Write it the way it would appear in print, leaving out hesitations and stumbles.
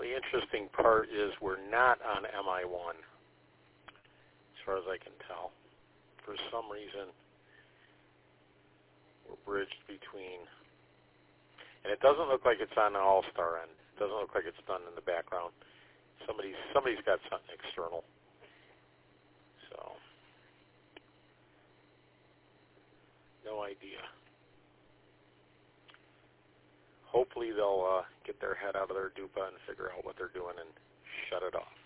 the interesting part is we're not on MI1, as far as I can tell. For some reason, we're bridged between, and it doesn't look like it's on the All-Star end. It doesn't look like it's done in the background. Somebody's got something external. So, no idea. Hopefully they'll get their head out of their dupa and figure out what they're doing and shut it off.